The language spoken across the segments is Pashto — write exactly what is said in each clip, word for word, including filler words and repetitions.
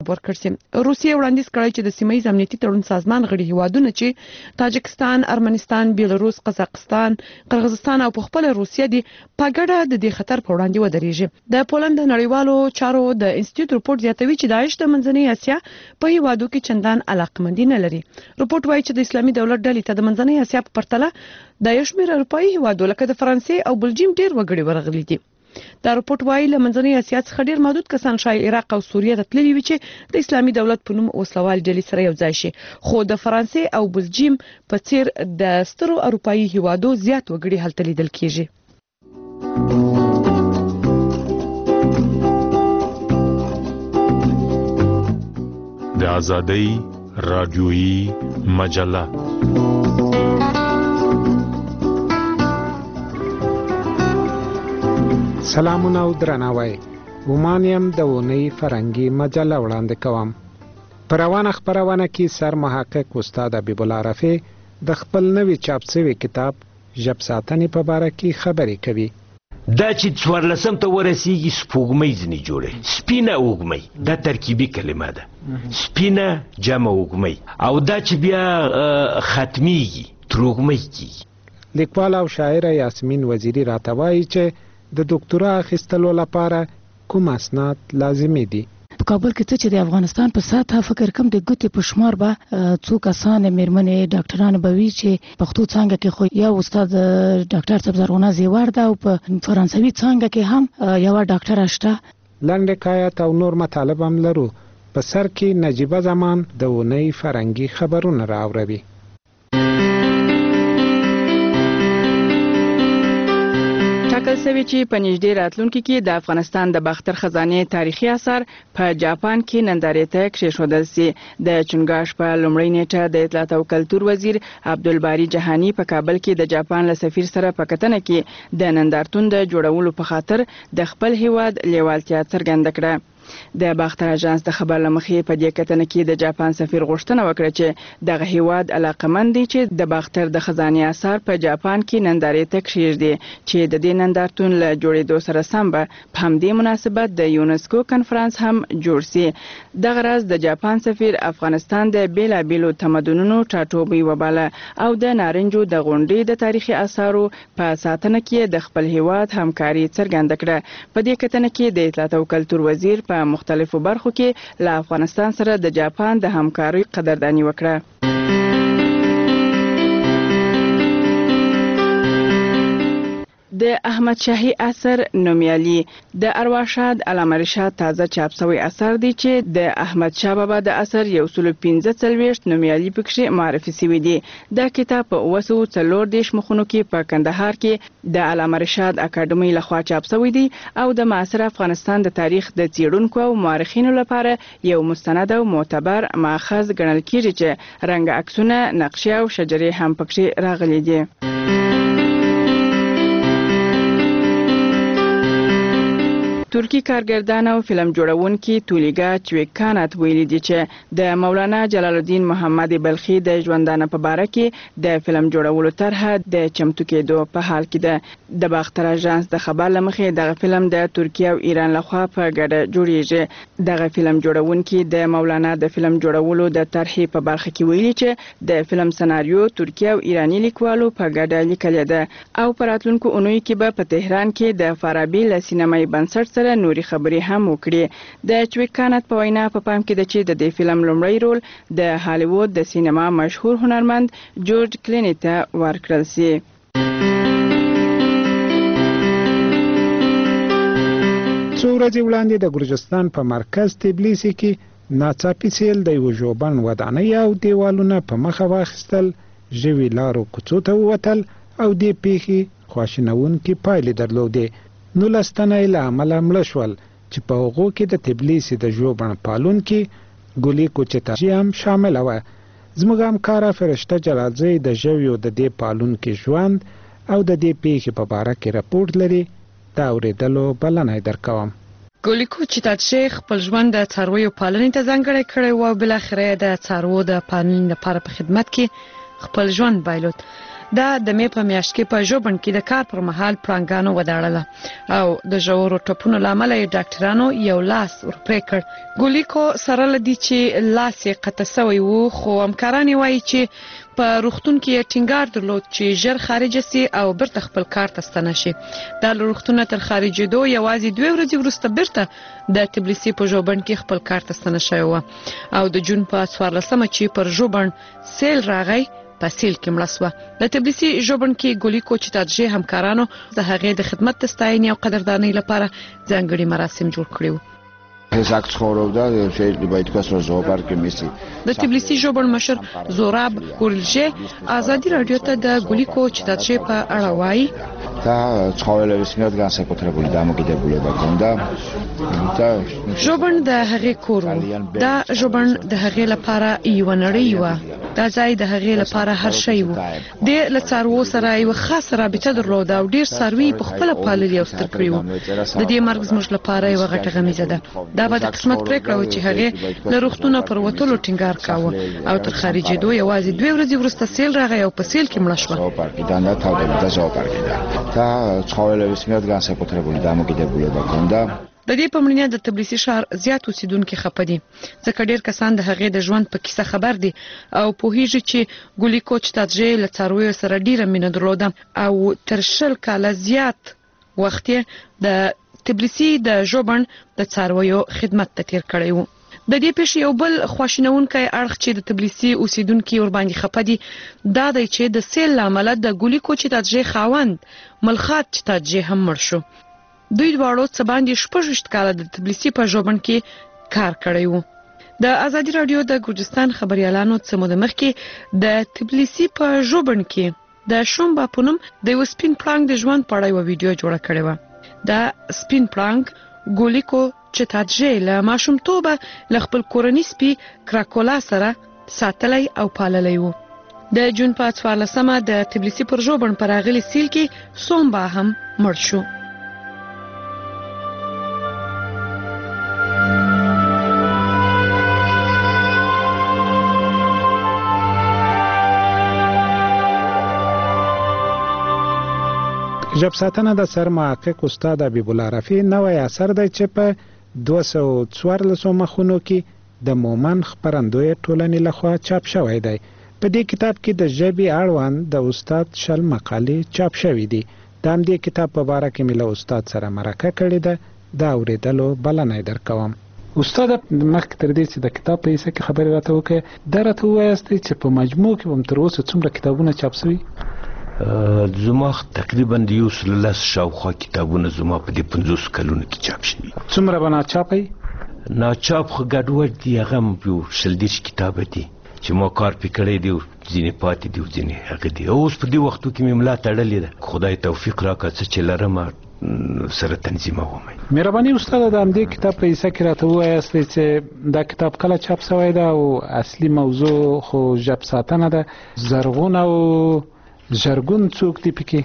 ورکړ سي. روسیې وړاندیز کړی چې د سیمه‌ییز امنیتي تړون سازمان غړي هیوادونه چې تاجکستان، ارمنستان، بیلاروس، قزاقستان، قرغیزستان او په خپل روسیه دي په ګډه د دې خطر په وړاندې ودرېږي. د پولند نړیوالو چارو د انسټیټیوټ رپورت زیاتوي چې داعش د منځنۍ اسیا په هیوادو کې چندان علاقمندي نه لري. رپورت وايي چې د اسلامي دولت ډلې ته د منځنۍ اسیا په پرتله د یو شمېر اروپایي هیوادو لکه د فرانسې او بلجیم ډېر وګړي ورغلي دي. دا رپورت وايي له منځنۍ اسیا څخه ډېر محدود کسان شاید عراق او سوریه ته تللي وي چې د اسلامي دولت په نوم وسلوال ډلې سره یو ځای شي، خو د فرانسې او بلجیم په څیر د سترو اروپایي هیوادو زیات وګړي هلته لیدل کیږي. د آزادۍ رادیویي مجله سلامونه او درناوی. ومانیم د اونۍ فرهنګي مجله وړاندې کوم. په روانه خپرونه کې سر محقق استاد حبیب الله رفیع د خپل نوي چاپ شوي کتاب ژب ساتنې په باره کې خبرې کوي. دا چې څوارلسم ته ورسیږي سپوږمۍ ځنې جوړوي، سپینه اوږمۍ، دا ترکیبي کلمه ده، سپینه جمع اوږمۍ، او دا چې بیا ختمیږي تروږمۍ کیږي. لیکوال او شاعره یاسمین وزیری راته وایي چې د ډاکټرا اخیستلو لپاره کوم اسناد لازمي دي. په کابل کې چې د افغانستان په ساته فکر کم د ګوتې په شمار به څو کسان میرمنې ډاکټران به وي چې پښتو څانګه کې خو یا استاد ډاکټر صاحب زرغونه زیوار ده او په فرانسوي څانګه کې هم یو ډاکټر شته. لنډ حکایت او نور مطالب هم لرو. په سر کې نجیبه زمان د اونۍ فرهنګي خبرونه راوړي. ټاکل شوی چې په نږدې راتلونکي کې د افغانستان د باختر خزانې تاریخي اثار په جاپان کې نندارې ته کېښودل شي. د چنګاش په لومړۍ نیټه د اطلاعات او کلتور وزیر عبدالباری جهانی په کابل کې د جاپان له سفیر سره په کتنه کې د نندارتون د جوړولو په خاطر د خپل هیواد لیوالتیا څرګنده کړه. د باختر اژانس د خبر لمخې په دې کتنه کې د جاپان سفیر غوښتنه وکړه چې دغه هیواد علاقمند دی چې د باختر د خزانې اثار په جاپان کې نندارې ته کېږدي چې د دې نندارتون له جوړېدو سره سم به په همدې مناسبت د یونسکو کنفرانس هم جوړ شي. دغه راز د جاپان سفیر افغانستان د بیلابیلو تمدنونو ټاټوبی وباله او د نارنجو د غونډې د تاریخي اثارو په ساتنه کې د خپل هیواد همکاري څرګنده کړه. په دې کتنه کې د اطلاعات او کلتور وزیر په مختلفو برخو کې له افغانستان سره د جاپان د همکارۍ قدرداني وکړه. د احمد شاهي اثر نومیالي د ارواښاد علامه رشاد تازه چاپ شوی اثر دی چې د احمد شاه بابا د اثر یو سل پنځه څلوېښت نومیالي پکې معرفي شوی دی. دا کتاب په اوه سوه څلور دېرش مخونو کې په کندهار کې د علامه رشاد اکاډمۍ لخوا چاپ شوی دی او د معاصر افغانستان د تاریخ د څیړونکو او مورخینو لپاره یو مستند او معتبر ماخذ ګڼل کیږي چې رنګ عکسونه، نقشې او شجرې هم پکې راغلي دي. ترکی کارګردان او فلم جوړونکي تولیګا چویکانات ویلي دي چې د مولانا جلال الدین محمد بلخي د ژوندانه په باره کې د فلم جوړولو طرحه د چمتو کېدو په حال کې ده. د باختر اژانس د خبر لمخې دغه فلم د ترکیه او ایران لخوا په ګډه جوړیږي. دغه فلم جوړونکي د مولانا د فلم جوړولو د طرحې په برخه کې ویلي چې د فلم سناریو ترکیه او ایرانی لیکوالو په ګډه لیکلې ده او په راتلونکو اونیو کې به په تهران کې د فارابي له سینمایي بنسټ سره نوري خبرې هم وکړي. د چویکانات په وینا په پام کې ده چې د دې فلم لومړی رول د هالیوود د سینما مشهور هنرمند جورج کلینی ته ورکړل شي. څو ورځې وړاندې د ګرجستان په مرکز تبلیسي کې ناڅاپي سیل د یوه ژوبڼ ودانۍ او دیوالونه په مخه واخیستل، ژوي لارو کوڅو ته ووتل او دې پیښې خواشینونکې پایلې درلودې. نولس تنه یې له امله مړه شول چې په هغو کې د تبلیسي د ژوبڼ پالونکي ګلي کوچتاژي هم شامله وه. زموږ همکاره فرشته جلالزی د ژویو د دې پالونکي ژوند او د دې پیښې په باره کې رپورټ لري. دا اورېدلو بلنه یې درکوم. ګولیکو چتاچی خپل ژوند د څارویو پالنې ته ځانګړی کړی و او بالاخره د څاروو د پالنې لپاره په خدمت کې خپل ژوند بایلود. دا د مې په میاشت کې په ژوبڼ کې د کار پر مهال پړانګانو وداړله او د ژورو ټپونو لامل یې ډاکټرانو یو لاس ورپرې کړ. ګولیکو سره لدی چې لاس یې قطع شوی وو، خو همکاران وایي چې په روغتون کې ټینګار درلود چې ژر خارج شي او برته خپل کار ته ستنه شي. دا روغتون تر خارجېدو یوازې دوه ورځې وروسته برته د تبلیسي په ژوبڼ کې خپل کار ته ستنه شوی و او د جون په څوارلسمه چې پر ژوبڼ سیل راغی په سیل کې مړه شوه. د تبلیسي ژوبڼ کې ګولیکو چتادژي همکارانو د هغې د خدمت د ستاینې او قدردانۍ لپاره ځانګړي مراسم جوړ کړي وو. هزاک څخوردا შეიძლება ითქვას რომ ზოოპარკი მისი د تبلیسي ژوبڼ مشر زوراب ګورلجه ازادي رادیو ته د ګولیکو چتادژي په اړه وایي და ცხოველების მიერ განსაკუთრებული დამოკიდებულება ჰქონდა და ژوبڼ د هغې کور و. دا ژوبڼ د هغې لپاره یوه نړۍ وه. دا ځای د هغې لپاره هر شی و. د له څاروو سره یوه خاصه رابطه درلوده او ډېر څاروي په خپله پاللي او ستر کړي وو. د دې مرګ زموږ لپاره یوه غټه غمیزه ده. دا به د قسمت پرېکړه وه چې هغې له روغتونه پر وتلو ټینګار کاوه او تر خارجېدو یوازې دوه ورځې وروسته سیل راغی او په سیل کې مړه شوه. ზოოპარკიდან და თავდებოდა ზოოპარკიდან და ცხოველების მიერ განსაკუთრებული დამოკიდებულება ჰქონდა. د دې په مړینه د تبلیسي ښار زیات اوسیدونکو خپه دي ځکه ډېر کسان د هغې د ژوند په کیسه خبر دي او پوهیږي چې ګولیکو چتادژي له څارویو سره ډېره مینه درلوده او تر شل کاله زیات وخت د تبلیسي د ژوبڼ د څارویو خدمت ته تیر کړی وو. د دې پیښې یو بل خواشینونکی اړخ چې د تبلیسي اوسیدونکو ور باندې خپه دي دا دی چې د سیل لامل د ګولیکو چتادژي خاوند ملخات چتادژي هم مړ شو. دوی دواړو څه باندې شپږ کاله د تبلیسي په ژوبڼ کې کار کړی وو. د ازادي رادیو د ګرجستان خبريالانو څه موده مخکې د تبلیسي په ژوبڼ کې د شومبا پونم د یو سپین پړانګ د ژوند په اړه یو ویډیو جوړه کړې و. دا سپین پړانګ ګولیکو چتادژي له ماشومتوبه له خپل کورنۍ سپي کراکولا سره ساتلی او پاللی وو. د جون په څوارلسمه د تبلیسي پر ژوبڼ پر راغلي سیل کې سومبا هم مړ شو. ژب ساتنه د سرمحقق استاد حبیب الله رفیع نوی اثر دی چې په دوه سوه څوارلس مخونو کې د مومن خپرندوی ټولنې لخوا چاپ شوی دی. په دې کتاب کې د ژبې اړوند د استاد شل مقالې چاپ شوې دي. د همدې کتاب په باره کې مې له استاد سره مرکه کړې ده. د اورېدلو بلنه یې درکوم. استاد مخکې تر دې چې د کتاب په حصه کې خبرې راته وکړې دا راته ووایاستئ چې په مجموع کې هم تر اوسه څومره کتابونه چاپ شوي؟ زما تقریبا د یو سل لس شاوخوا کتابونه زما په دې پنځوس کلونو کې چاپ شوي. څومره به ناچاپه ناچاپ خو ګډوډ دي، هغه هم یو شل دېرش کتابه دي چې ما کار پې کړی دی، ځینې پاتې دي او ځینې هغه دي. اوس په دې وختو کې مې ملا تړلې ده. خدای توفیق راکړه څه چې لرم سره تنظیموم. مهرباني استاد د همدې کتاب په حصه کې راته ووایاستئ چې دا کتاب کله چاپ شوی ده او اصلي موضوع خو ژب ساتنه ده. زرغون او ژرګون څوک دي پکې؟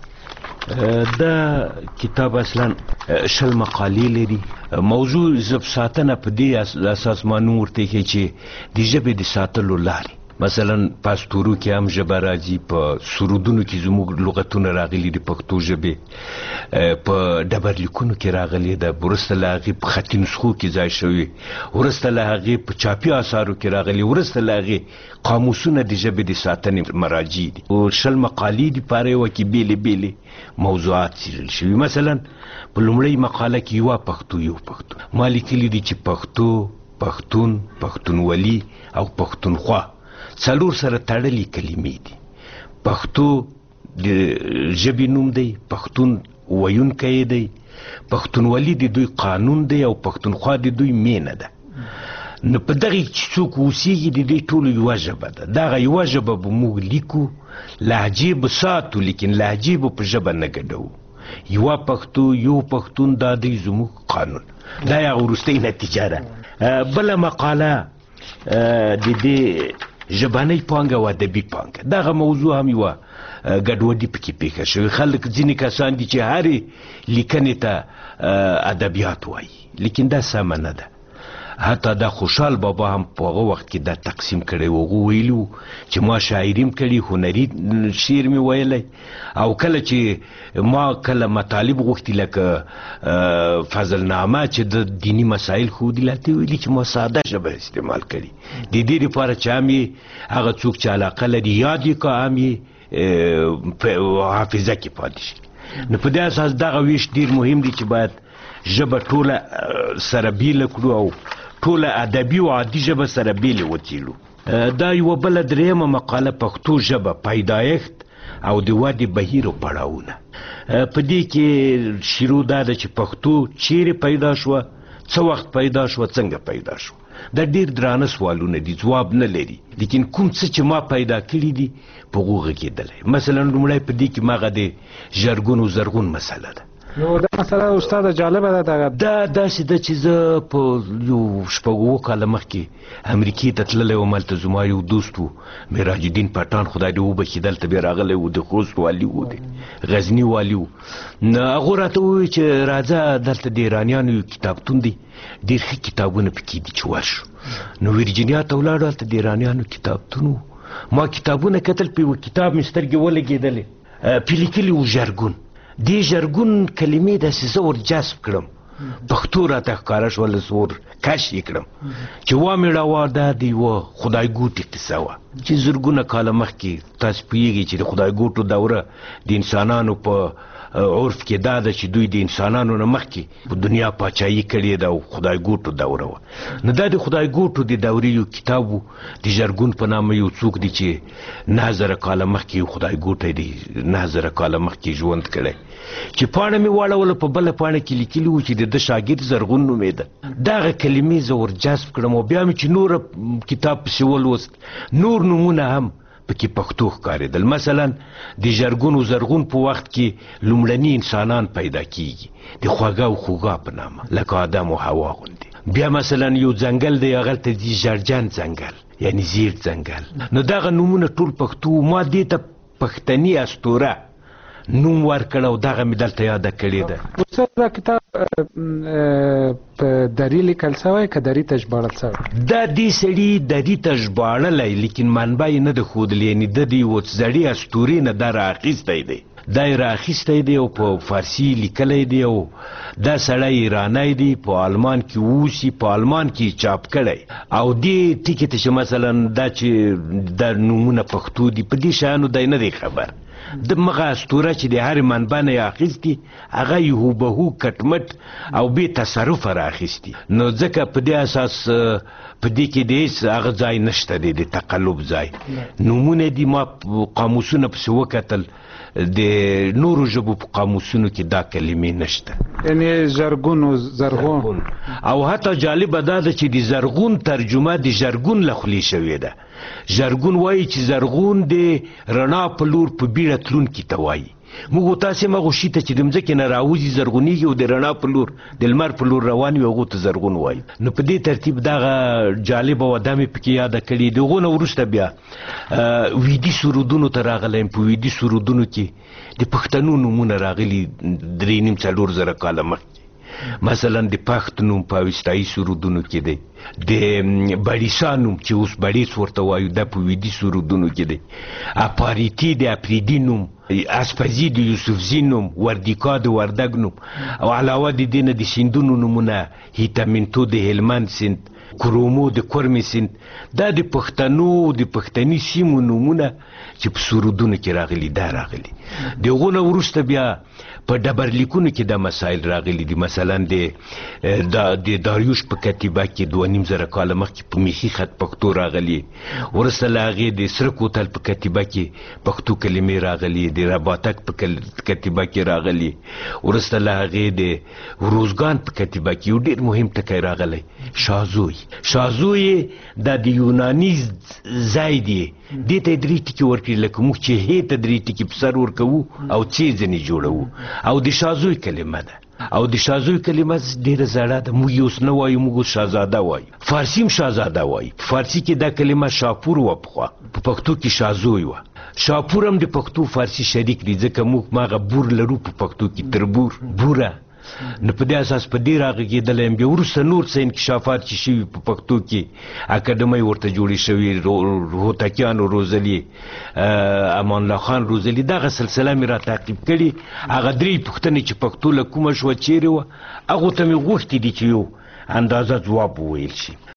دا کتاب اصلا شل مقالې لري. موضوع ژب ساتنه په دې اساس مانو ورته کې چې د ژبې د ساتلو لارې، مثلا پاستورو کې هم ژبه راځي، په سرودونو کې زموږ لغتونه راغلي د پښتو ژبې، په ډبرلیکونو کې راغلي ده، وروسته له هغې په خطي نسخو کې ځای شوي، وروسته له هغې په چاپي اثارو کې راغلي، وروسته له هغې قاموسونه د ژبې د ساتنې مراجع دي. او شل مقالې دي په هر یوه کې بېلې بېلې موضوعات څېړل شوي. مثلا په لومړۍ مقاله کې یوه پښتو یو پښتون ما لیکلي دي چې پښتو، پښتون، پښتونولي او پښتونخوا څلور سره تړلي کلمې دي. پښتو د ژبې نوم دی، پښتون ویونکی دی، پښتونولي د دوی قانون دی او پښتونخوا د دوی مینه ده. نو په دغه چې څوک اوسېږي د دې ټولو یوه ژبه ده. دغه یوه ژبه به موږ لیکو، لهجې به ساتو لیکن لهجې به په ژبه نه ګډوو. یوه پښتو، یو پښتون، دا دی زموږ قانون. دا یې وروستۍ نتیجه ده. بله مقاله د دې ژبنۍ پانګه او ادبي پانګه، دغه موضوع هم یوه ګډوډي پکې پېښه شوې. خلک ځینې کسان دي چې هرې لیکنې ته ادبیات وایي، لیکن دا سمه نه ده. حتی دا خوشحال بابا هم په هغه وخت کې دا تقسیم کړی و. هغه ویلي و چې ما شاعري م کړي، هنري شعر مې ویلی، او کله چې ما کله مطالب غوښتي لکه فضلنامه چې د دینی مسایل ښودي، لاته ویلي چې ما ساده ژبه استعمال کړي. د دې لپاره چې هم یې هغه څوک چې علاقه لري یاد یې که هم یې حافظه کې پاتې شي. نو په دې اساس دغه ویش ډېر مهم دی چې باید ژبه ټوله سره بیله کړو او ټوله ادبي او عادي ژبه سره بیلې وتیلو. دا یوه بله درېیمه مقاله پښتو ژبه پیدایښت او د ودې بهیر او پړاوونه. په دې کې شروع دا ده چې پښتو چیرې پیدا شوه، څه وخت پیدا شوه، څنګه پیدا شوه. دا ډېر درانه سوالونه دي، ځواب نه لري، لیکن کوم څه چې ما پیدا کړي دي په هغو غږېدلی. مثلا لومړی په دې کې ماغه د ژرګون و زرغون مسله ده. نو دا مسله استاد جالبه ده. دا داسې ده چې زه په یو شپږ اووه کاله مخکې امریکې ته تللی وم. هلته زما یو دوست و معراج الدین پټان، خدای دې وبخي، دلته بیا راغلی و، د خوست والي و، د غزني والي و. نو هغو راته وویل چې راځه دلته د ایرانیانو یو کتابتون دی، ډېر ښه کتابونه پکې دي چې ورشو. نو ویرجینیا ته ولاړو، هلته د ایرانیانو کتابتون و. ما کتابونه کتل، په یوه کتاب مې سترګې ولګېدلې، پې لیکلي و ژرګون. دې ژرګون کلمې داسې زه ور جذب کړم، پښتو راته ښکاره شوله، زه ور کش یې کړم چې وامې ډاوه دا د یوه خدای ګوټې قصه وه چې زرګونه کاله مخکې تاسو پوهېږئ چې د خدای ګوټو دوره د انسانانو په عرف کې دا ده چې دوی د انسانانو نه مخکې په دنیا پاچاهي کړې ده او خدای ګوټو دوره وه. نو دا د خدای ګوټو د دورې یو کتاب و، د ژرګون په نامه یو څوک دی چې نهه زره کاله مخکې یو خدای ګوټی دی، نهه زره کاله مخکې ژوند کړی، چې پاڼه مې واړوله، په بله پاڼه کې لیکلي وو چې د ده شاګرد زرغون نومېده. دغه کلمې زه ور جذب کړم او بیا مې چې نوره کتاب پسې ولوست، نور نومونه هم پکې پښتو ښکارېدل. مثلا د ژرګون و زرغون په وخت کې لومړني انسانان پیدا کیږي د خوږه او خوږه په نامه، لکه آدم او حوا غوندې. بیا مثلا یو ځنګل دی، هغلته د ژړجن ځنګل یعنی زیړ ځنګل. نو دغه نومونه ټول پښتو. ما دې ته پښتني اسطوره نوم ورکړ او دغه مې دلته یاده کړې ده. استاد دا کتاب په دري لیکل سوی که دري ته ژباړل سوی؟ دا دې سړي دري ته ژباړلی، لیکن منبع یې نه ده ښودلی، یعنې د د یوه زړې اسطورې نه دا رااخیستی دی. دا یې رااخیستی دی او په فارسي لیکلی دی، او دا سړی ایرانی دی، په آلمان کې اوسي، په آلمان کې چاپ کړی. او دې ټکي ته چې مثلا دا چې دا نومونه پښتو دي، په دې شیانو دی نه دی خبر. د مغه اسطوره چې د هرې منبع نه یې اخیستي، هغه یې هوبهو کټمټ او بې تصرفه رااخیستي. نو ځکه په دې اساس په دې کې د هېڅ هغه ځای نشته دی، د تقلب ځای. نومونه دي، ما قاموسونه پسې وکتل، د نورو ژبو په قاموسونو کې دا کلمې نشته، یعنې زرګون و زرغون. او حتی جالبه دا ده چې د زرغون ترجمه د ژرګون له خولې شوې ده. ژرګون وایي چې زرغون د رڼا په لور په بیړه تلونکي ته وایي. موږ تاسې هغو شي ته چې د مځکې نه راوځي زرغونېږي او د رڼا په لور د لمر په لور روان وي، هغو ته زرغون وایي. نو په دې ترتیب دغه جالبه وده مې پکې یاده کړې. د هغو نه وروسته بیا ویدي سرودونو ته راغلی یم. په ویدي سرودونو کې د پښتنو نومونه راغلي درې نیم څلور زره کاله مخکې. مثلا د پښت نوم په اوستایي سرودونو کې دی، د بړیسا نوم چې اوس بړیس ورته وایو دا په ویدي سرودونو کې دی، اپاریتي د اپریدي نوم، اسپزي د یوسفزي نوم، وردیکا د وردګ نوم، او علاوه د دې نه د سیندونو نومونه، هیتامنتو د هلمند سیند، کرومو د کرمې سیند. دا د پښتنو د پښتني سیمو نومونه چې په سرودونو کې راغلي، دا راغلي. د هغو نه وروسته بیا په ډبرلیکونو کې دا مسایل راغلي دي. مثلا د داریوش په کتیبه کې دوه نیم زره کاله مخکې په میخي خط پښتو راغلي. وروسته له هغې د سره کوتل په کتیبه کې پښتو کلمې راغلي، د رباتک په کتیبه کې راغلي. وروسته له هغې د روزګان په کتیبه کې یو ډېر مهم ټکی راغلی، شازوی. شازوی دا د یوناني ځای دی، دې ته یې درې ټکي ورکړي، لکه موږ چې هې ته درې ټکي په سر ورکوو او څې ځینې جوړوو. او د شازوی کلمه ده، او د شازوی کلمه ډېره زړه ده. موږ یې اوس نه وایو، موږ اوس شهزاده وایو. فارسي هم شهزاده وایي. په فارسي کې دا کلمه شاپور وه پخوا، په پښتو کې شازوی وه. شاپور هم د پښتو فارسي شریک دی، ځکه موږ ماغه بور لرو په پښتو کې، تربور، بوره نو په دې اساس په دې راغږېدلی یم. بیا وروسته نور څه انکشافات چې شوي په پښتو کې اکاډمۍ ورته جوړې شوي، هوتکیانو روزلي، امان الله خان روزلي، دغه سلسله مې را تعقیب کړي. هغه درې پوښتنې چې پښتو له کومه شوه چیرې وه هغو ته مې غوښتي دي چې یو اندازه ځواب وویل شي.